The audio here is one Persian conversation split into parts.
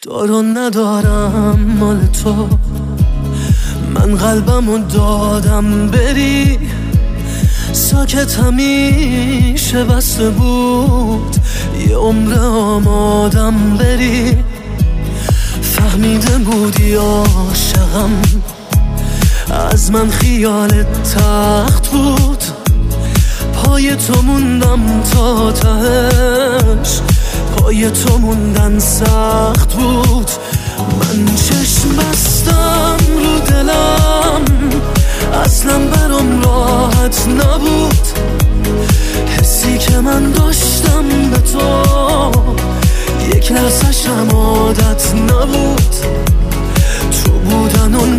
دارو ندارم مال تو، من قلبمو دادم بری، ساکت همیشه بسته بود، یه عمر آمادم بری. فهمیده بودی عاشقم، از من خیالت تخت بود، پای تو موندم تا تهش، پای تو موندن سخت بود. من چشم بستم رو دلم، اصلا برام راحت نبود، حسی که من داشتم به تو یک لحظه‌شم عادت نبود. تو بودن و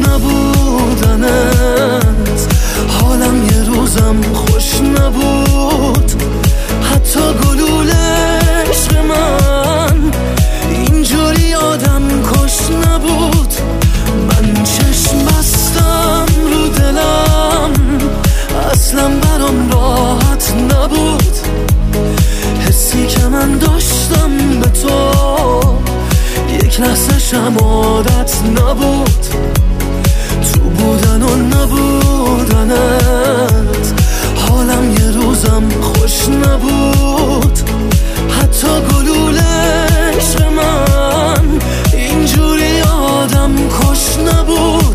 نبودنت حالم یه روزم خوش نبود، حتی گلوله عشق من اینجوری آدم کش نبود. من چشم بستم رو دلم، اصلا برام راحت نبود، حسی که من داشتم به تو یک لحظه‌شم عادت نبود. تو بودن و نبودنت حالم یه روزم خوش نبود، حتی گلوله عشق من اینجوری آدم کش نبود.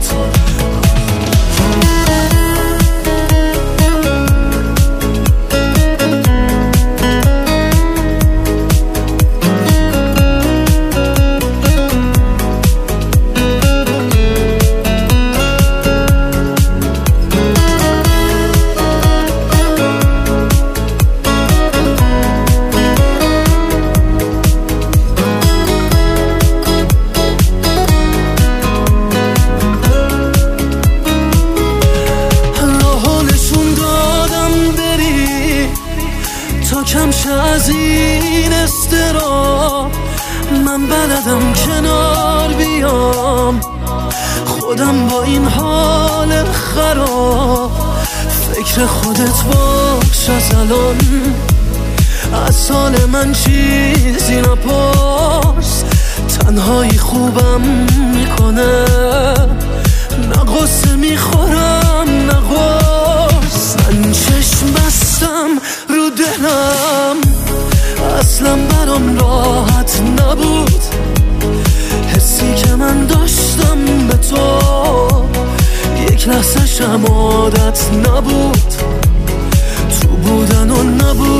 کمشه از این استرا، من بلدم کنار بیام، خودم با این حال خراب. فکر خودت باش از الان، از حال من چیزی نپرس، تنهایی خوبم میکنه، نه غصه میخورم نه قرص. من چشم بستم رو دلم، اصلا برام راحت نبود، حسی که من داشتم به تو یک لحظه‌شم عادت نبود. تو بودن و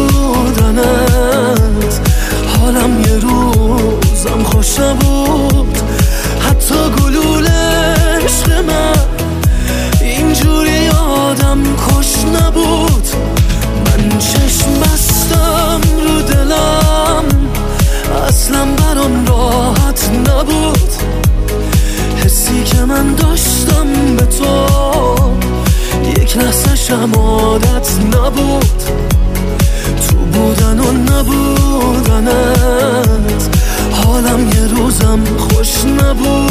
نبودنت حالم یه روزم خوش نبود، حتی گلوله عشق من اینجوری آدم کش نبود. من چشم بستم رو دلم، اصلا برام راحت نبود، حسی که من داشتم به تو یک لحظه‌شم عادت نبود. تو بودن و نبودنت حالم یه روزم خوش نبود.